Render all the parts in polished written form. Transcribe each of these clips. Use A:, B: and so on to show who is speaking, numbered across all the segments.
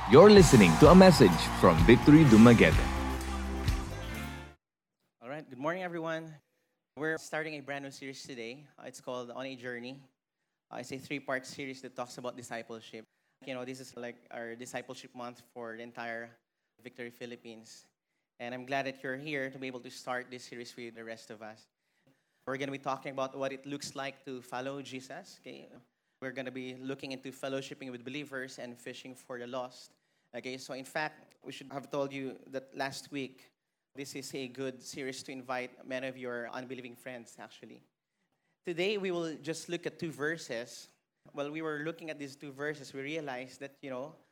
A: You're listening to a message from Victory Dumaguete.
B: All right, good morning, everyone. We're starting a brand new series today. It's called On a Journey. It's a three-part series that talks about discipleship. This is like our discipleship month for the entire Victory Philippines. And I'm glad that you're here to be able to start this series with the rest of us. We're going to be talking about what it looks like to follow Jesus. Okay, we're going to be looking into fellowshipping with believers and fishing for the lost. Okay, so in fact, we should have told you that last week, this is a good series to invite many of your unbelieving friends, actually. Today, we will just look at two verses. While we were looking at these two verses, we realized that,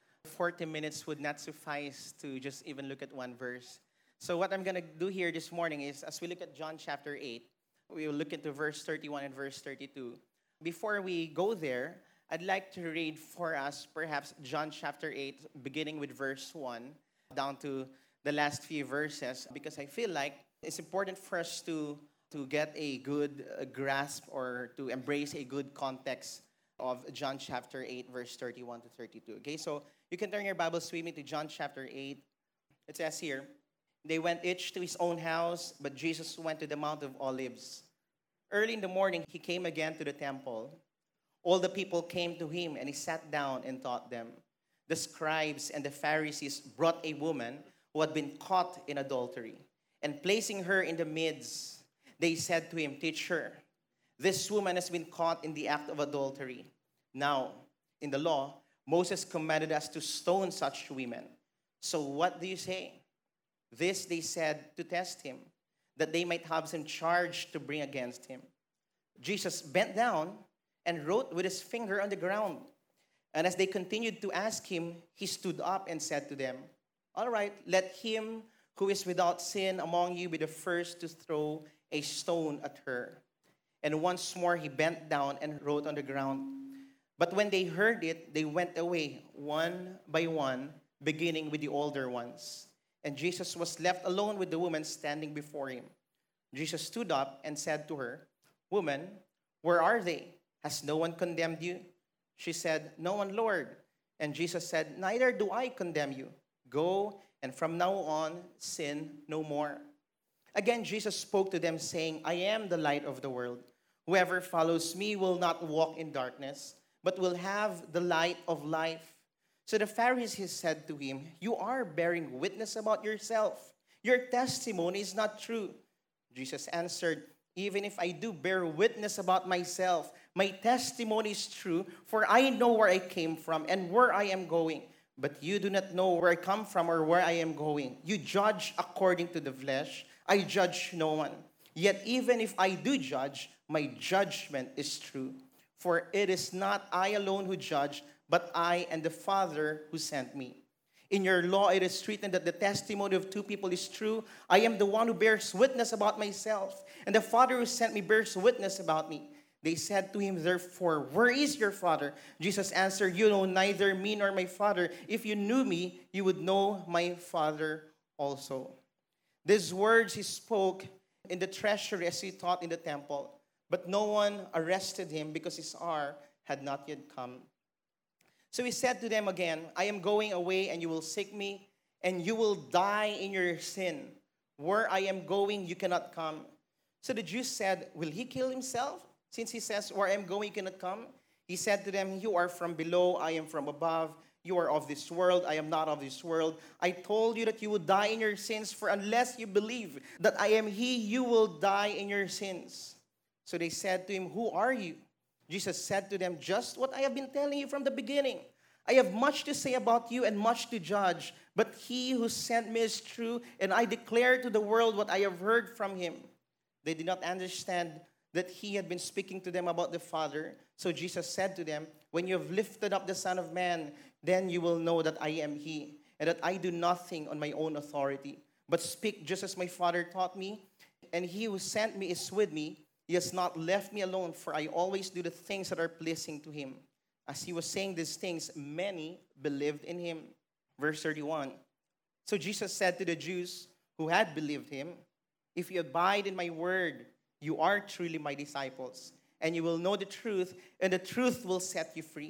B: 40 minutes would not suffice to just even look at one verse. So what I'm going to do here this morning is, as we look at John chapter 8, we will look into verse 31 and verse 32. Before we go there, I'd like to read for us perhaps John chapter 8, beginning with verse 1, down to the last few verses, because I feel like it's important for us to get a good grasp or to embrace a good context of John chapter 8, verse 31 to 32. Okay, so you can turn your Bibles with me to John chapter 8. It says here, they went each to his own house, but Jesus went to the Mount of Olives. Early in the morning, he came again to the temple. All the people came to him, and he sat down and taught them. The scribes and the Pharisees brought a woman who had been caught in adultery. And placing her in the midst, they said to him, "Teacher, this woman has been caught in the act of adultery. Now, in the law, Moses commanded us to stone such women. So what do you say?" This they said to test him, that they might have some charge to bring against him. Jesus bent down and wrote with his finger on the ground. And as they continued to ask him, he stood up and said to them, "All right, let him who is without sin among you be the first to throw a stone at her." And once more he bent down and wrote on the ground. But when they heard it, they went away one by one, beginning with the older ones. And Jesus was left alone with the woman standing before him. Jesus stood up and said to her, "Woman, where are they? Has no one condemned you?" She said, "No one, Lord." And Jesus said, "Neither do I condemn you. Go, and from now on, sin no more." Again, Jesus spoke to them, saying, "I am the light of the world. Whoever follows me will not walk in darkness, but will have the light of life." So the Pharisees said to him, "You are bearing witness about yourself. Your testimony is not true." Jesus answered, "Even if I do bear witness about myself, my testimony is true, for I know where I came from and where I am going. But you do not know where I come from or where I am going. You judge according to the flesh. I judge no one. Yet even if I do judge, my judgment is true. For it is not I alone who judge, but I and the Father who sent me. In your law it is written that the testimony of two people is true. I am the one who bears witness about myself, and the Father who sent me bears witness about me." They said to him, therefore, "Where is your Father?" Jesus answered, "You know neither me nor my Father. If you knew me, you would know my Father also." These words he spoke in the treasury as he taught in the temple. But no one arrested him because his hour had not yet come. So he said to them again, "I am going away, and you will seek me, and you will die in your sin. Where I am going, you cannot come." So the Jews said, "Will he kill himself? Since he says, 'Where I am going, you cannot come'?" He said to them, "You are from below, I am from above. You are of this world, I am not of this world. I told you that you would die in your sins, for unless you believe that I am he, you will die in your sins." So they said to him, "Who are you?" Jesus said to them, "Just what I have been telling you from the beginning. I have much to say about you and much to judge, but he who sent me is true, and I declare to the world what I have heard from him." They did not understand that he had been speaking to them about the Father. So Jesus said to them, "When you have lifted up the Son of Man, then you will know that I am he, and that I do nothing on my own authority, but speak just as my Father taught me. And he who sent me is with me. He has not left me alone, for I always do the things that are pleasing to him." As he was saying these things, many believed in him. Verse 31. So Jesus said to the Jews who had believed him, "If you abide in my word, you are truly my disciples, and you will know the truth, and the truth will set you free."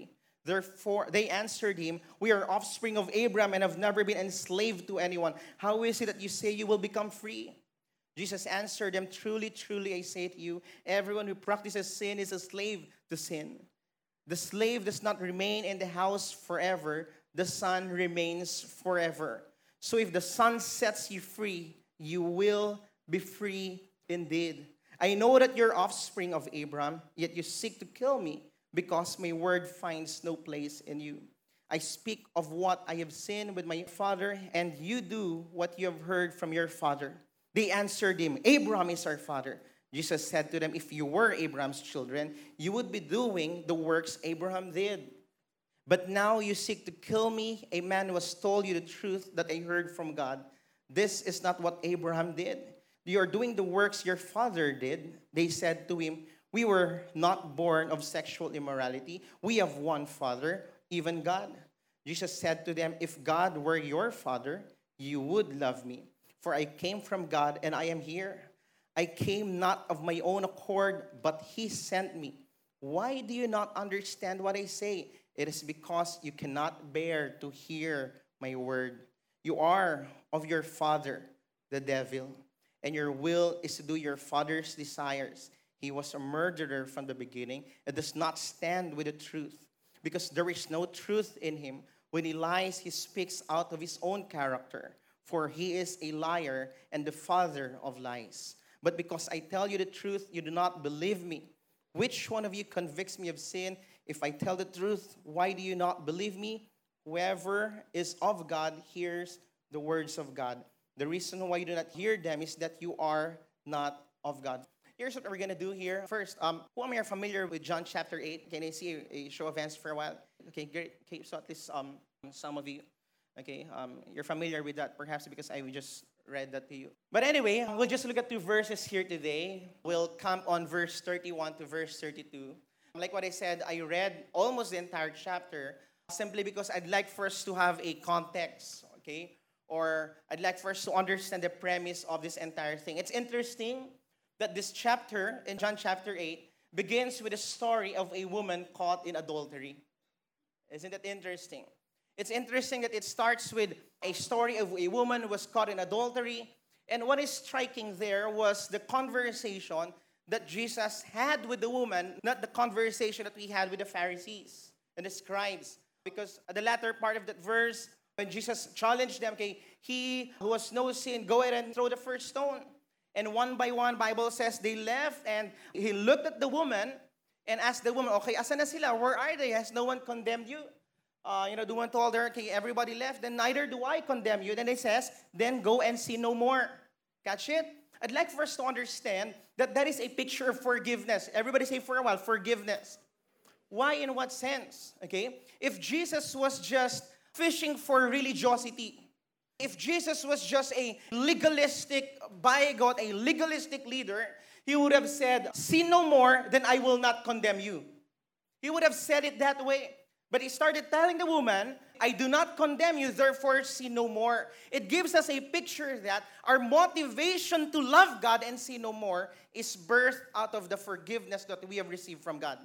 B: Therefore, they answered him, we are offspring of Abraham and have never been enslaved to anyone. How is it that you say you will become free? Jesus answered them, truly, truly, I say to you, everyone who practices sin is a slave to sin. The slave does not remain in the house forever. The son remains forever. So if the son sets you free, you will be free indeed. I know that you're offspring of Abraham, yet you seek to kill me, because my word finds no place in you. I speak of what I have seen with my father, and you do what you have heard from your father. They answered him, Abraham is our father. Jesus said to them, if you were Abraham's children, you would be doing the works Abraham did. But now you seek to kill me, a man who has told you the truth that I heard from God. This is not what Abraham did. You are doing the works your father did. They said to him, we were not born of sexual immorality. We have one father, even God. Jesus said to them, if God were your father, you would love me. For I came from God and I am here. I came not of my own accord, but he sent me. Why do you not understand what I say? It is because you cannot bear to hear my word. You are of your father, the devil, and your will is to do your father's desires. He was a murderer from the beginning and does not stand with the truth, because there is no truth in him. When he lies, he speaks out of his own character, for he is a liar and the father of lies. But because I tell you the truth, you do not believe me. Which one of you convicts me of sin? If I tell the truth, why do you not believe me? Whoever is of God hears the words of God. The reason why you do not hear them is that you are not of God. Here's what we're going to do here. First, who am I familiar with John chapter 8? Can I see a show of hands for a while? Okay, great. Okay, so at least some of you, okay, you're familiar with that perhaps because I just read that to you. But anyway, we'll just look at two verses here today. We'll camp on verse 31 to verse 32. Like what I said, I read almost the entire chapter simply because I'd like for us to have a context, okay? Or I'd like for us to understand the premise of this entire thing. It's interesting that this chapter, in John chapter 8, begins with a story of a woman caught in adultery. Isn't that interesting? It's interesting that it starts with a story of a woman who was caught in adultery. And what is striking there was the conversation that Jesus had with the woman, not the conversation that we had with the Pharisees and the scribes. Because at the latter part of that verse, when Jesus challenged them, okay, he who has no sin, go ahead and throw the first stone. And one by one, Bible says they left and he looked at the woman and asked the woman, okay, asan na sila? Where are they? Has no one condemned you? The one told her, okay, everybody left, then neither do I condemn you. Then it says, then go and sin no more. Catch it? I'd like for us to understand that that is a picture of forgiveness. Everybody say for a while, forgiveness. Why, in what sense? Okay? If Jesus was just fishing for religiosity, if Jesus was just a legalistic bigot, a legalistic leader, he would have said, sin no more, then I will not condemn you. He would have said it that way. But he started telling the woman, I do not condemn you, therefore sin no more. It gives us a picture that our motivation to love God and sin no more is birthed out of the forgiveness that we have received from God.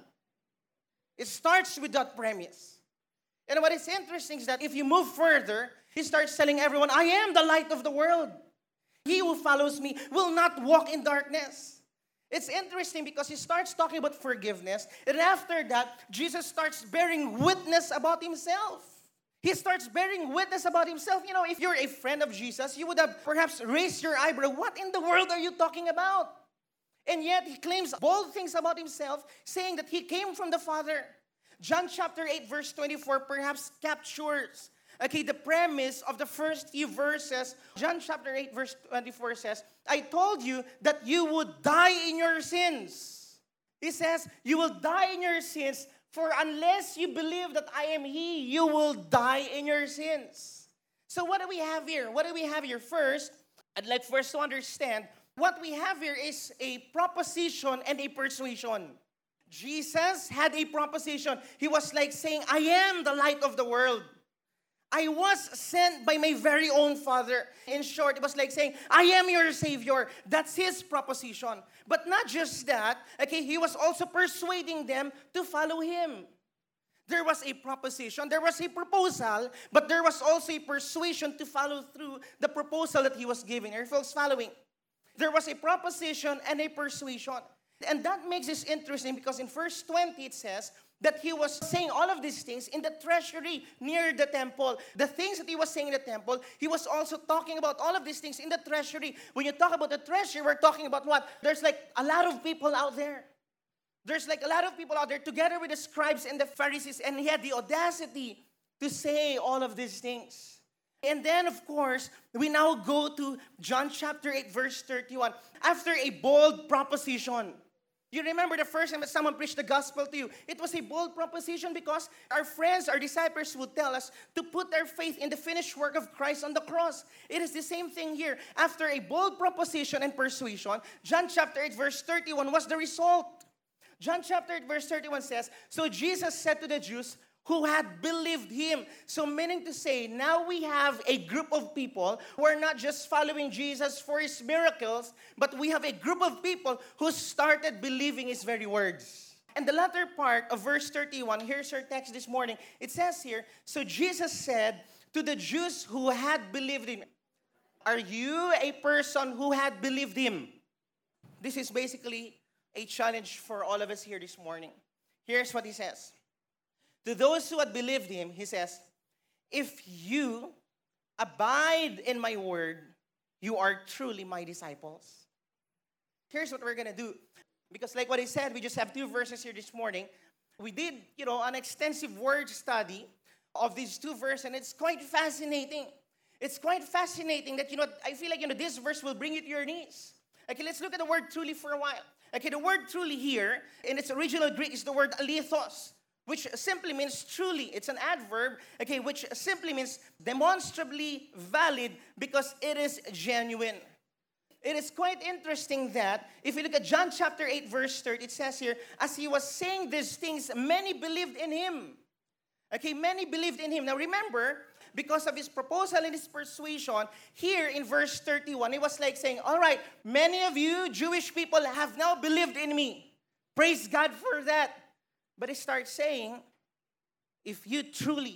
B: It starts with that premise. And what is interesting is that if you move further, he starts telling everyone, I am the light of the world. He who follows me will not walk in darkness. It's interesting because he starts talking about forgiveness, and after that, Jesus starts bearing witness about himself. He starts bearing witness about himself. You know, if you're a friend of Jesus, you would have perhaps raised your eyebrow. What in the world are you talking about? And yet, he claims bold things about himself, saying that he came from the Father. John chapter 8, verse 24 perhaps captures the premise of the first few verses. John chapter 8, verse 24 says, I told you that you would die in your sins. He says, you will die in your sins, for unless you believe that I am He, you will die in your sins. So what do we have here? What do we have here? First, I'd like first to understand, what we have here is a proposition and a persuasion. Jesus had a proposition. He was like saying, I am the light of the world. I was sent by my very own Father. In short, it was like saying, I am your Savior. That's his proposition. But not just that, he was also persuading them to follow him.
C: There was a proposition, there was a proposal, but there was also a persuasion to follow through the proposal that he was giving. Are you folks following? There was a proposition and a persuasion. And that makes this interesting because in verse 20 it says that he was saying all of these things in the treasury near the temple. The things that he was saying in the temple, he was also talking about all of these things in the treasury. When you talk about the treasury, we're talking about what? There's like a lot of people out there. There's like a lot of people out there together with the scribes and the Pharisees, and he had the audacity to say all of these things. And then, of course, we now go to John chapter 8, verse 31. After a bold proposition. You remember the first time that someone preached the gospel to you. It was a bold proposition because our friends, our disciples would tell us to put our faith in the finished work of Christ on the cross. It is the same thing here. After a bold proposition and persuasion, John chapter 8, verse 31 was the result. John chapter 8, verse 31 says, so Jesus said to the Jews who had believed him. So meaning to say, now we have a group of people who are not just following Jesus for his miracles, but we have a group of people who started believing his very words. And the latter part of verse 31, here's our text this morning. It says here, so Jesus said to the Jews who had believed him, are you a person who had believed him? This is basically a challenge for all of us here this morning. Here's what he says. To those who had believed him, he says, if you abide in my word, you are truly my disciples. Here's what we're going to do. Because like what he said, we just have 2 verses here this morning. We did, an extensive word study of these 2 verses, and it's quite fascinating. It's quite fascinating that, I feel like, this verse will bring you to your knees. Okay, let's look at the word truly for a while. Okay, the word truly here, in its original Greek, is the word alithos, which simply means truly. It's an adverb, okay, which simply means demonstrably valid because it is genuine. It is quite interesting that if you look at John chapter 8, verse 30, it says here, as he was saying these things, many believed in him. Okay, many believed in him. Now remember, because of his proposal and his persuasion, here in verse 31, it was like saying, all right, many of you Jewish people have now believed in me. Praise God for that. But he starts saying, if you truly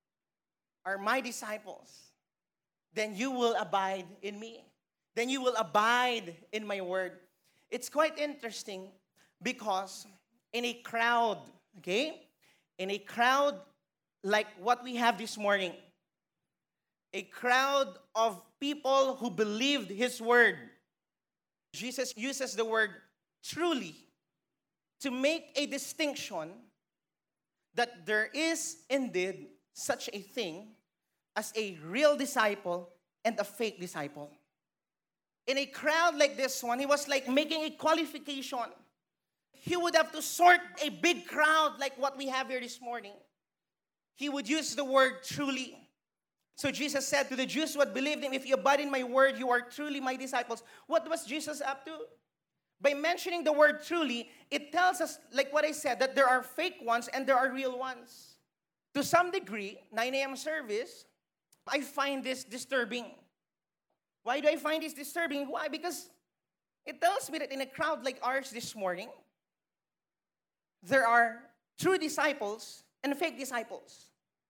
C: are my disciples, then you will abide in me. Then you will abide in my word. It's quite interesting because in a crowd, okay, in a crowd like what we have this morning, a crowd of people who believed his word, Jesus uses the word truly to make a distinction that there is indeed such a thing as a real disciple and a fake disciple. In a crowd like this one, he was like making a qualification. He would have to sort a big crowd like what we have here this morning. He would use the word truly. So Jesus said to the Jews who had believed him, if you abide in my word, you are truly my disciples. What was Jesus up to? By mentioning the word truly, it tells us, like what I said, that there are fake ones and there are real ones. To some degree, 9 a.m. service, I find this disturbing. Why do I find this disturbing? Why? Because it tells me that in a crowd like ours this morning, there are true disciples and fake disciples.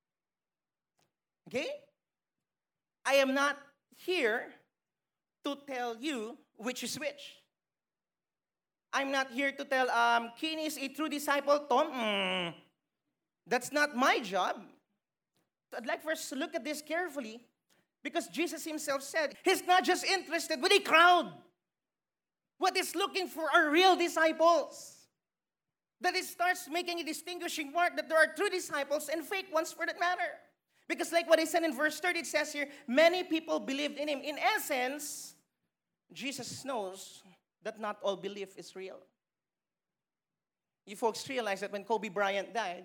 C: Okay? I am not here to tell you which is which. I'm not here to tell, Kini is a true disciple, Tom. That's not my job. So I'd like for us to look at this carefully because Jesus himself said he's not just interested with a crowd. What he's looking for are real disciples. That it starts making a distinguishing mark that there are true disciples and fake ones for that matter. Because like what I said in verse 30, it says here, many people believed in him. In essence, Jesus knows that not all belief is real. You folks realize that when Kobe Bryant died,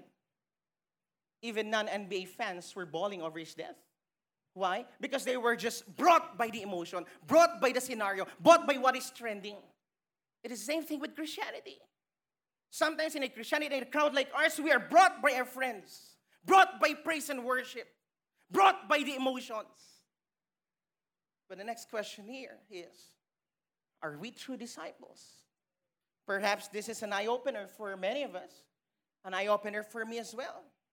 C: even non-NBA fans were bawling over his death. Why? Because they were just brought by the emotion, brought by the scenario, brought by what is trending. It is the same thing with Christianity. Sometimes in a Christianity, in a crowd like ours, we are brought by our friends, brought by praise and worship, brought by the emotions. But the next question here is, are we true disciples? Perhaps this is an eye-opener for many of us, an eye-opener for me as well.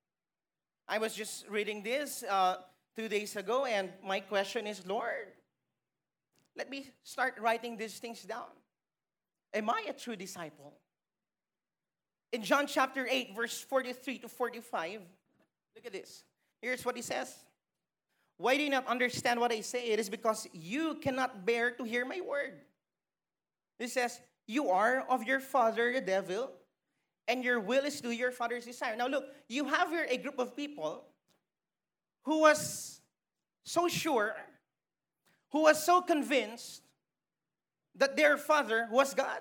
C: I was just reading this 2 days ago, and my question is, Lord, let me start writing these things down. Am I a true disciple? In John chapter 8, verse 43 to 45, look at this. Here's what he says. Why do you not understand what I say? It is because you cannot bear to hear my word. He says, you are of your father, the devil, and your will is to do your father's desire. Now look, you have here a group of people who was so sure, who was so convinced that their father was God.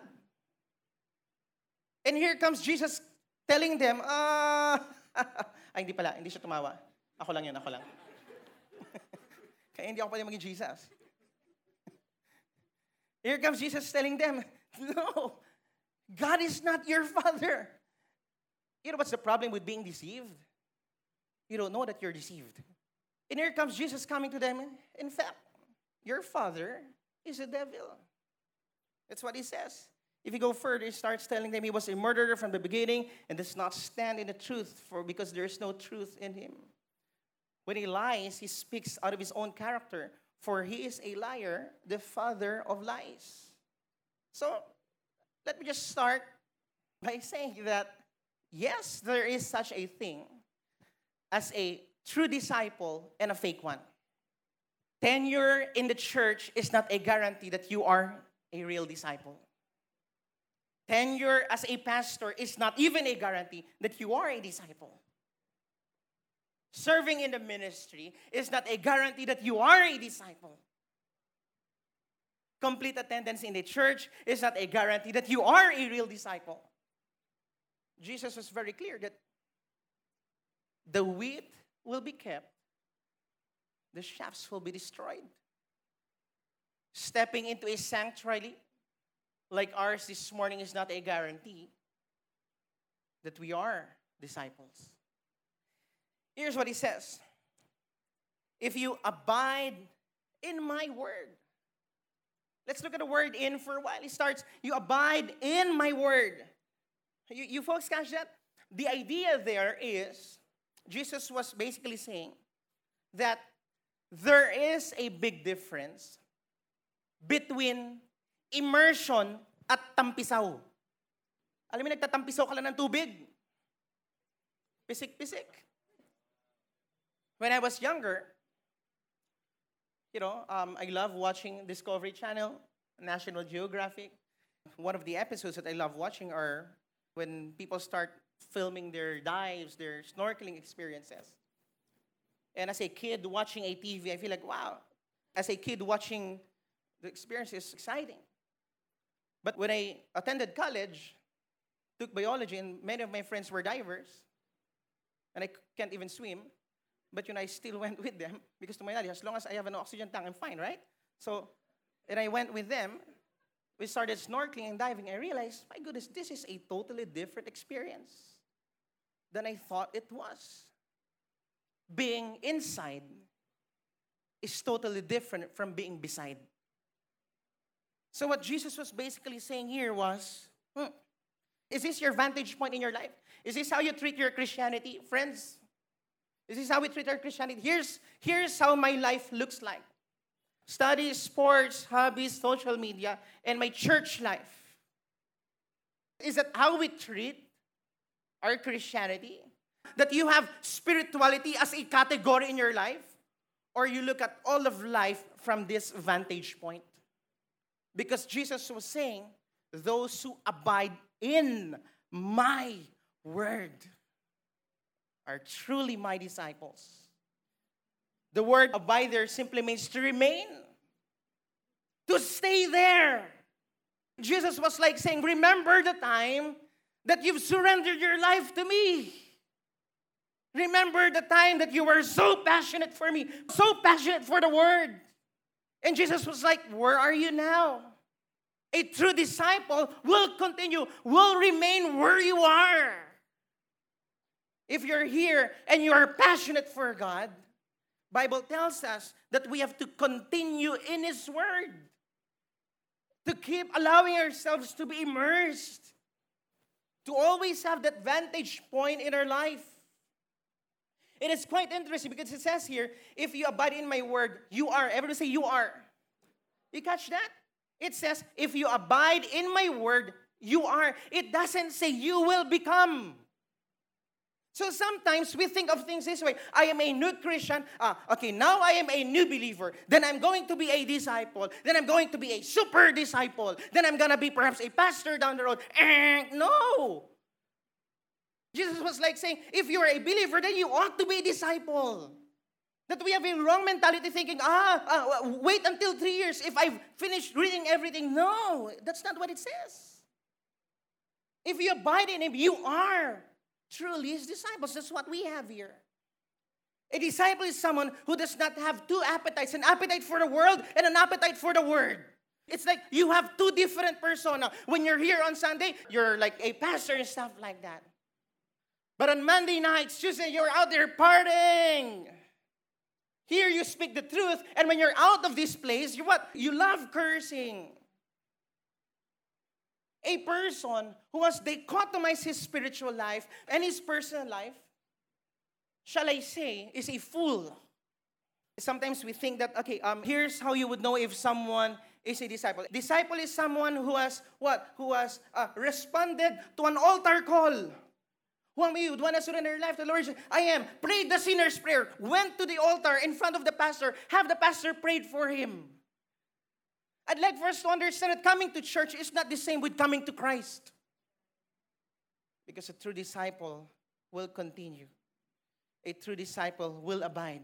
C: And here comes Jesus telling them, ay, hindi siya tumawa. Ako lang. Kaya hindi ako pwede maging Jesus. Here comes Jesus telling them, no, God is not your father. You know what's the problem with being deceived? You don't know that you're deceived. And here comes Jesus coming to them. In fact, your father is a devil. That's what he says. If you go further, he starts telling them he was a murderer from the beginning and does not stand in the truth because there is no truth in him. When he lies, he speaks out of his own character, for he is a liar, the father of lies. So, let me just start by saying that, yes, there is such a thing as a true disciple and a fake one. Tenure in the church is not a guarantee that you are a real disciple. Tenure as a pastor is not even a guarantee that you are a disciple. Serving in the ministry is not a guarantee that you are a disciple. Complete attendance in the church is not a guarantee that you are a real disciple. Jesus was very clear that the wheat will be kept, the shafts will be destroyed. Stepping into a sanctuary like ours this morning is not a guarantee that we are disciples. Here's what he says. If you abide in my word. Let's look at the word in for a while. He starts, you abide in my word. You folks catch that? The idea there is, Jesus was basically saying that there is a big difference between immersion at tampisaw. Alam mo, nagtatampisaw ka lang ng tubig. Pisik-pisik. When I was younger, I love watching Discovery Channel, National Geographic. One of the episodes that I love watching are when people start filming their dives, their snorkeling experiences. And as a kid watching a TV, I feel like, wow. As a kid watching the experience is exciting. But when I attended college, took biology, and many of my friends were divers, and I can't even swim, but I still went with them because to my knowledge, as long as I have an oxygen tank, I'm fine, right? So, and I went with them. We started snorkeling and diving. I realized, my goodness, this is a totally different experience than I thought it was. Being inside is totally different from being beside. So what Jesus was basically saying here was, is this your vantage point in your life? Is this how you treat your Christianity? Friends, is this how we treat our Christianity? Here's how my life looks like. Studies, sports, hobbies, social media, and my church life. Is that how we treat our Christianity? That you have spirituality as a category in your life? Or you look at all of life from this vantage point? Because Jesus was saying, those who abide in my word are truly my disciples. The word abide there simply means to remain, to stay there. Jesus was like saying, remember the time that you've surrendered your life to me. Remember the time that you were so passionate for me, so passionate for the word. And Jesus was like, where are you now? A true disciple will continue, will remain where you are. If you're here and you are passionate for God, Bible tells us that we have to continue in His Word. To keep allowing ourselves to be immersed. To always have that vantage point in our life. It is quite interesting because it says here, if you abide in my word, you are. Everybody say, you are. You catch that? It says, if you abide in my word, you are. It doesn't say you will become. So sometimes we think of things this way. I am a new Christian. Okay, now I am a new believer. Then I'm going to be a disciple. Then I'm going to be a super disciple. Then I'm going to be perhaps a pastor down the road. No. Jesus was like saying, if you're a believer, then you ought to be a disciple. That we have a wrong mentality thinking, wait until 3 years if I've finished reading everything. No, that's not what it says. If you abide in him, you are truly his disciples. That's what we have here. A disciple is someone who does not have two appetites, an appetite for the world and an appetite for the word. It's like you have two different personas. When you're here on Sunday, you're like a pastor and stuff like that. But on Monday nights, Tuesday, you're out there partying. Here you speak the truth, and when you're out of this place, you what? You love cursing. A person who has dichotomized his spiritual life and his personal life, shall I say, is a fool. Sometimes we think that, okay, here's how you would know if someone is a disciple. Disciple is someone who has what? Who has responded to an altar call. Who am you? Want to surrender your life to the Lord? I am. Prayed the sinner's prayer. Went to the altar in front of the pastor. Have the pastor prayed for him. I'd like for us to understand that coming to church is not the same with coming to Christ. Because a true disciple will continue. A true disciple will abide.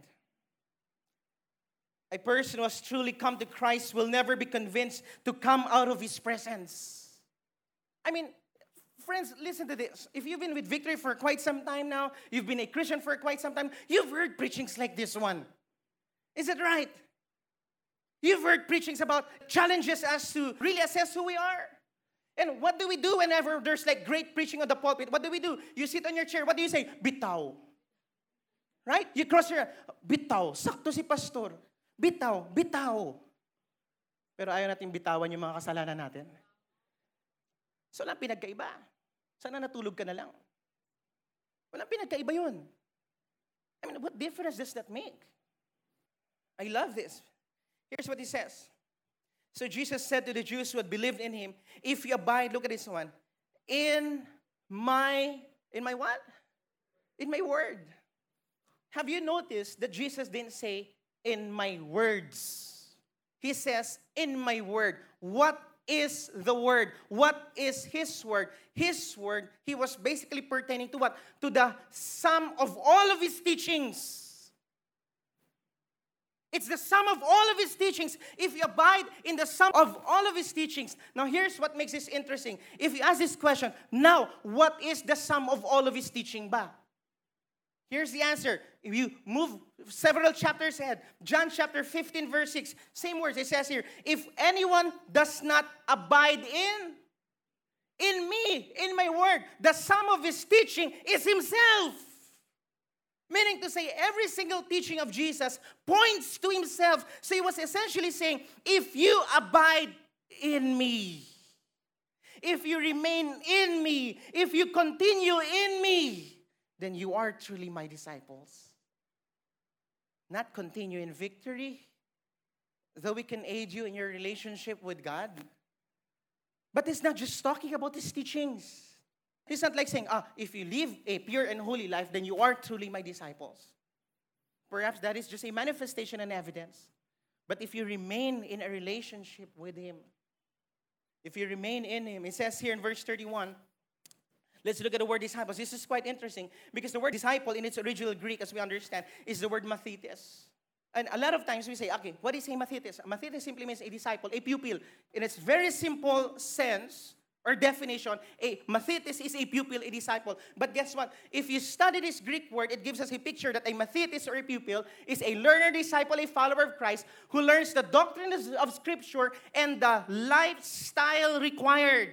C: A person who has truly come to Christ will never be convinced to come out of his presence. I mean, friends, listen to this. If you've been with Victory for quite some time now, you've been a Christian for quite some time, you've heard preachings like this one. Is it right? You've heard preachings about challenges us to really assess who we are. And what do we do whenever there's like great preaching on the pulpit? What do? You sit on your chair. What do you say? Bitaw. Right? You cross your, bitaw. Sakto si pastor. Bitaw, bitaw. Pero ayaw natin bitawan yung mga kasalanan natin. So, walang pinagkaiba. Sana natulog ka na lang. Walang pinagkaiba yun. I mean, what difference does that make? I love this. Here's what he says. So Jesus said to the Jews who had believed in him, if you abide, look at this one, in my what? In my word. Have you noticed that Jesus didn't say, in my words? He says, in my word. What is the word? What is his word? His word, he was basically pertaining to what? To the sum of all of his teachings. It's the sum of all of his teachings. If you abide in the sum of all of his teachings. Now here's what makes this interesting. If you ask this question, now, what is the sum of all of his teaching ba? Here's the answer. If you move several chapters ahead, John chapter 15, verse 6, same words. It says here, if anyone does not abide in me, in my word, the sum of his teaching is himself. Meaning to say, every single teaching of Jesus points to himself. So he was essentially saying, if you abide in me, if you remain in me, if you continue in me, then you are truly my disciples. Not continue in victory, though we can aid you in your relationship with God. But it's not just talking about his teachings. It's not like saying, if you live a pure and holy life, then you are truly my disciples. Perhaps that is just a manifestation and evidence. But if you remain in a relationship with him, if you remain in him, it says here in verse 31, let's look at the word disciples. This is quite interesting because the word disciple in its original Greek, as we understand, is the word mathetes. And a lot of times we say, okay, what is a mathetes? A mathetes simply means a disciple, a pupil. In its very simple sense or definition, a mathetes is a pupil, a disciple. But guess what? If you study this Greek word, it gives us a picture that a mathetes or a pupil is a learner, disciple, a follower of Christ who learns the doctrines of Scripture and the lifestyle required.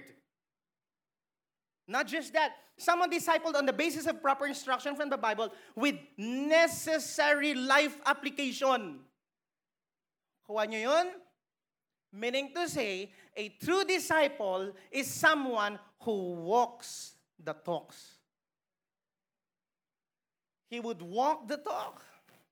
C: Not just that, someone discipled on the basis of proper instruction from the Bible with necessary life application. Kuha nyo yun? Meaning to say, a true disciple is someone who walks the talks. He would walk the talk.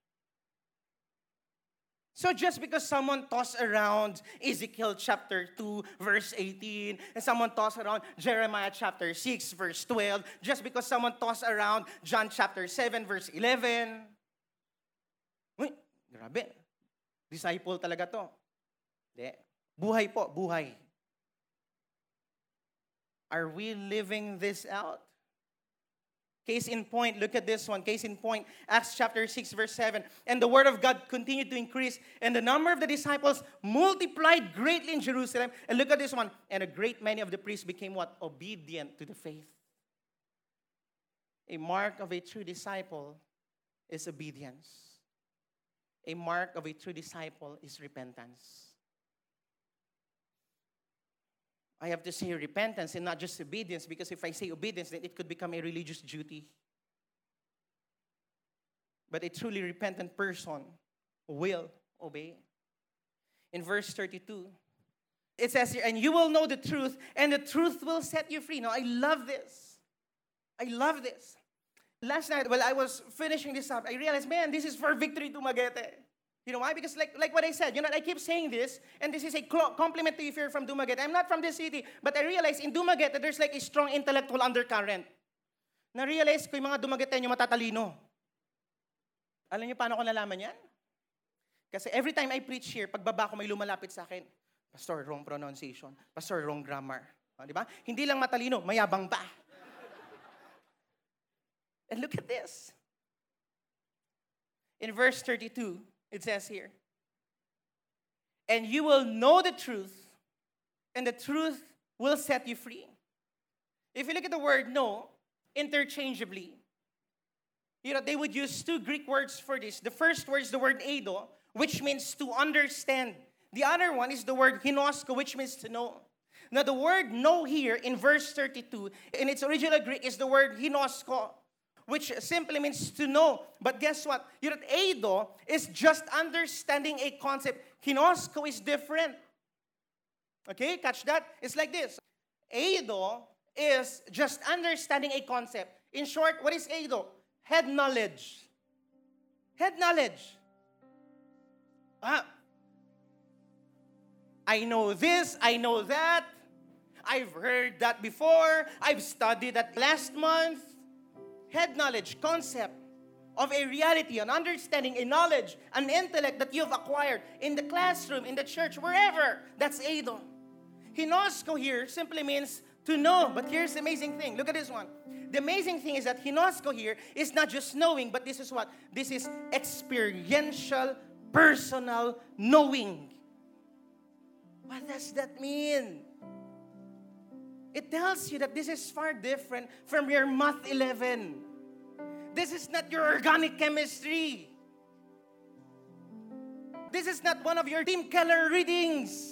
C: So just because someone tossed around Ezekiel chapter 2, verse 18, and someone tossed around Jeremiah chapter 6, verse 12, just because someone tossed around John chapter 7, verse 11, uy, grabe, disciple talaga to. Hindi. Buhay po, buhay. Are we living this out? Case in point, look at this one. Case in point, Acts chapter 6, verse 7. And the word of God continued to increase, and the number of the disciples multiplied greatly in Jerusalem. And look at this one. And a great many of the priests became what? Obedient to the faith. A mark of a true disciple is obedience. A mark of a true disciple is repentance. I have to say repentance and not just obedience, because if I say obedience, then it could become a religious duty. But a truly repentant person will obey. In verse 32, it says here, and you will know the truth, and the truth will set you free. Now, I love this. I love this. Last night, while I was finishing this up, I realized, man, this is for Victory Dumaguete. You know why? Because like what I said, I keep saying this, and this is a compliment to you if you're from Dumaguete. I'm not from this city, but I realize in Dumaguete, there's like a strong intellectual undercurrent. Na-realize ko yung mga Dumagueteño matatalino. Alam niyo paano ko nalaman yan? Kasi every time I preach here, pagbaba ko may lumalapit sa akin, Pastor, wrong pronunciation. Pastor, wrong grammar. Di ba? Hindi lang matalino, mayabang pa. And look at this. In verse 32, it says here, and you will know the truth, and the truth will set you free. If you look at the word know, interchangeably, they would use two Greek words for this. The first word is the word eido, which means to understand. The other one is the word hinosko, which means to know. Now, the word know here in verse 32, in its original Greek, is the word hinosko, which simply means to know. But guess what? Eido is just understanding a concept. Hinosko is different. Okay, catch that? It's like this. Eido is just understanding a concept. In short, what is eido? Head knowledge. Head knowledge. I know this, I know that. I've heard that before. I've studied that last month. Head knowledge, concept of a reality, an understanding, a knowledge, an intellect that you've acquired in the classroom, in the church, wherever. That's eido. Hinosko here simply means to know. But here's the amazing thing. Look at this one. The amazing thing is that hinosko here is not just knowing, but this is what? This is experiential, personal knowing. What does that mean? It tells you that this is far different from your Math 11. This is not your organic chemistry. This is not one of your Tim Keller readings.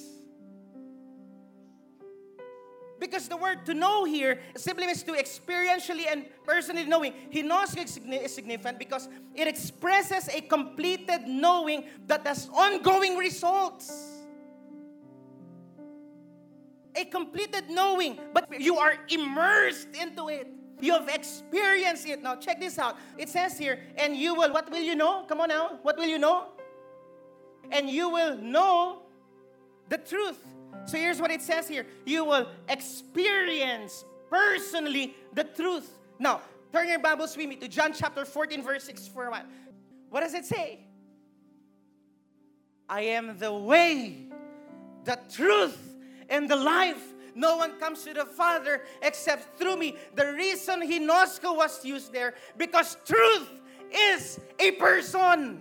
C: Because the word to know here simply means to experientially and personally knowing. Hinosko is significant because it expresses a completed knowing that has ongoing results. A completed knowing, but you are immersed into it. You have experienced it. Now, check this out. It says here, and you will, what will you know? Come on now. What will you know? And you will know the truth. So here's what it says here. You will experience personally the truth. Now, turn your Bibles with me to John chapter 14, verse 6 for a while. What does it say? I am the way, the truth, and the life. No one comes to the Father except through me. The reason hinosko was used there, because truth is a person.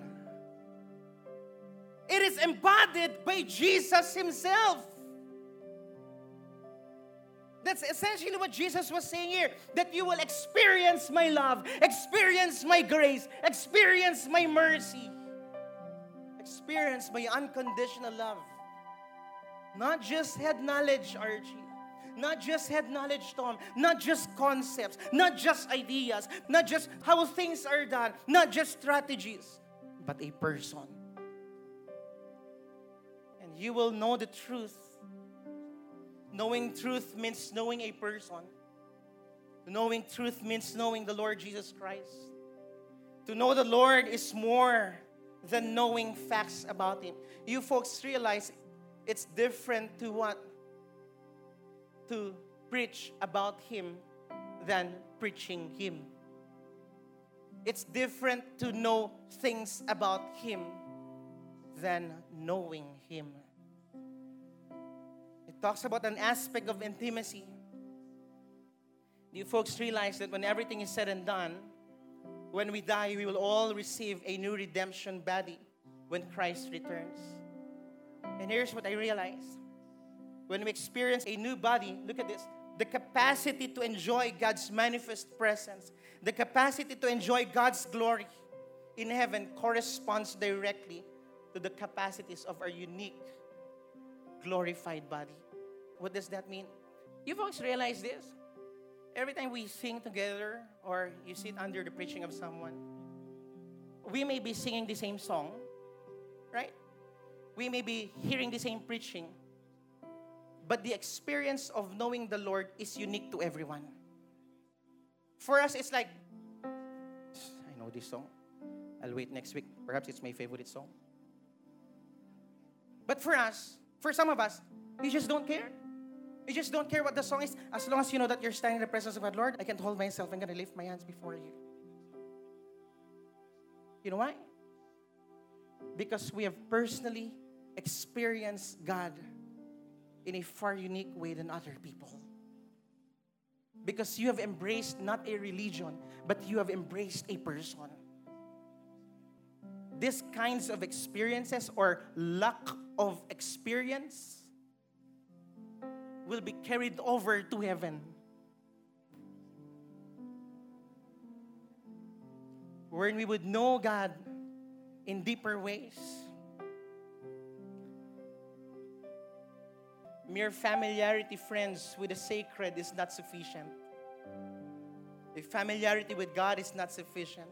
C: It is embodied by Jesus Himself. That's essentially what Jesus was saying here. That you will experience my love, experience my grace, experience my mercy, experience my unconditional love. Not just head knowledge, Archie. Not just head knowledge, Tom. Not just concepts. Not just ideas. Not just how things are done. Not just strategies. But a person. And you will know the truth. Knowing truth means knowing a person. Knowing truth means knowing the Lord Jesus Christ. To know the Lord is more than knowing facts about Him. You folks realize it's different to what? To preach about Him than preaching Him. It's different to know things about Him than knowing Him. It talks about an aspect of intimacy. Do you folks realize that when everything is said and done, when we die, we will all receive a new redemption body when Christ returns? And here's what I realized. When we experience a new body, look at this. The capacity to enjoy God's manifest presence, the capacity to enjoy God's glory in heaven corresponds directly to the capacities of our unique, glorified body. What does that mean? You folks realize this? Every time we sing together or you sit under the preaching of someone, we may be singing the same song, right? We may be hearing the same preaching, but the experience of knowing the Lord is unique to everyone. For us, it's like, I know this song. I'll wait next week. Perhaps it's my favorite song. But for us, for some of us, you just don't care. You just don't care what the song is. As long as you know that you're standing in the presence of God, Lord, I can't hold myself. I'm going to lift my hands before you. You know why? Because we have personally experienced God in a far unique way than other people. Because you have embraced not a religion, but you have embraced a person. These kinds of experiences or lack of experience will be carried over to heaven. Wherein we would know God in deeper ways. Mere familiarity, friends, with the sacred is not sufficient. The familiarity with God is not sufficient.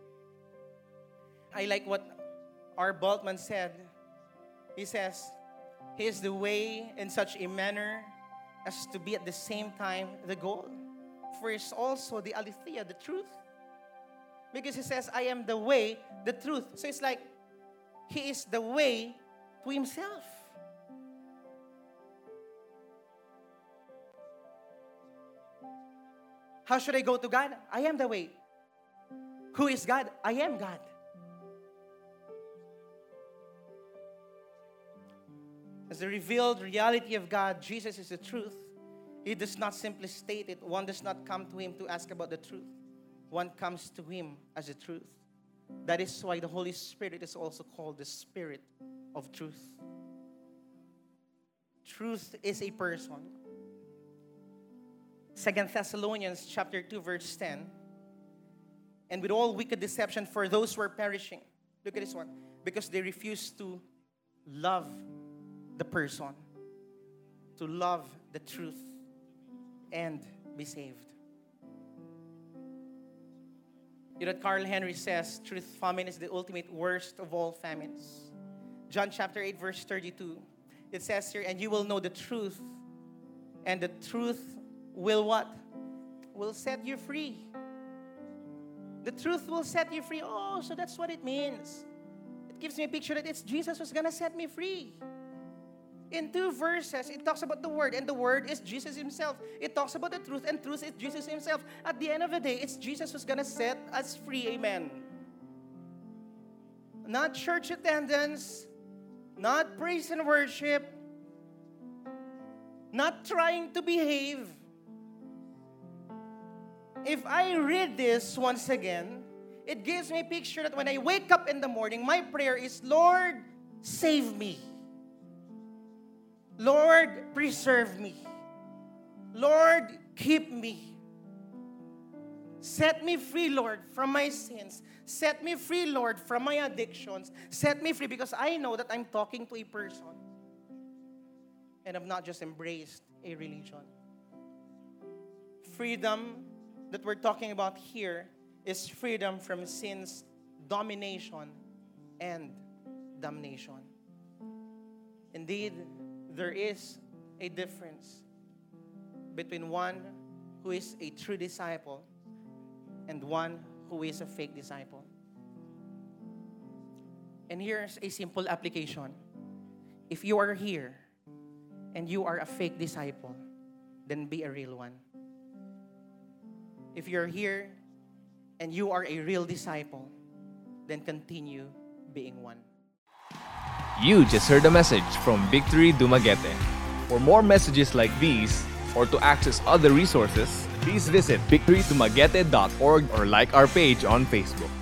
C: I like what R. Bultmann said. He says, He is the way in such a manner as to be at the same time the goal. For He is also the aletheia, the truth. Because He says, I am the way, the truth. So it's like, He is the way to Himself. How should I go to God? I am the way. Who is God? I am God. As the revealed reality of God, Jesus is the truth. He does not simply state it. One does not come to Him to ask about the truth. One comes to Him as the truth. That is why the Holy Spirit is also called the Spirit of truth. Truth is a person. 2 Thessalonians chapter 2 verse 10. And with all wicked deception for those who are perishing. Look at this one. Because they refuse to love the person, to love the truth, and be saved. You know what Carl Henry says, truth famine is the ultimate worst of all famines. John chapter 8 verse 32. It says here, and you will know the truth, and the truth will what? Will set you free. The truth will set you free. Oh, so that's what it means. It gives me a picture that it's Jesus who's going to set me free. In 2 verses, it talks about the Word, and the Word is Jesus Himself. It talks about the truth, and truth is Jesus Himself. At the end of the day, it's Jesus who's going to set us free. Amen. Not church attendance, not praise and worship, not trying to behave. If I read this once again, it gives me a picture that when I wake up in the morning, my prayer is, Lord, save me. Lord, preserve me. Lord, keep me. Set me free, Lord, from my sins. Set me free, Lord, from my addictions. Set me free because I know that I'm talking to a person and I've not just embraced a religion. Freedom that we're talking about here is freedom from sin's domination and damnation. Indeed, there is a difference between one who is a true disciple and one who is a fake disciple. And here's a simple application. If you are here and you are a fake disciple, then be a real one. If you're here and you are a real disciple, then continue being one.
A: You just heard a message from Victory Dumaguete. For more messages like these, or to access other resources, please visit victorydumaguete.org or like our page on Facebook.